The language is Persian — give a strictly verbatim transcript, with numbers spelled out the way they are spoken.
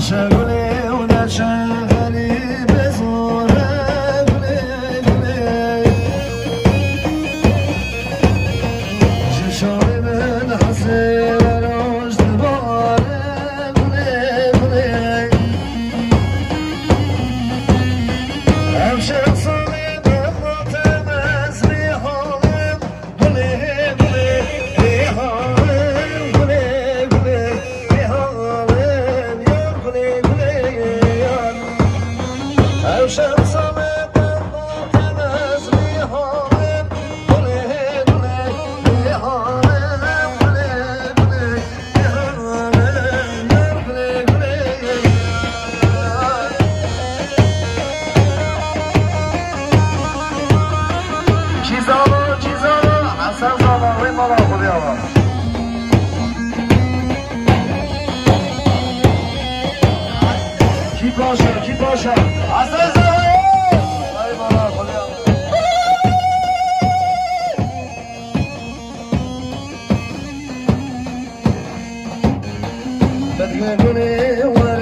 شغلی و در شغلی بزوره گلی گلی جشای من حسی روش دباره گلی گلی همشه صالی بماتم از ریحانم گلی گلی ریحانم گلی گلی ریحانم یار گلی گلی یار همشه صالی بماتم از ریحانم گلی گلی ریحانم گلی گلی ریحانم یار گلی گلی یار چیزارو چیزارو حسن زاوری مالا خودی آقا کی باشه کی باشه حسن زاوری ای مالا خودی آقا بدگونه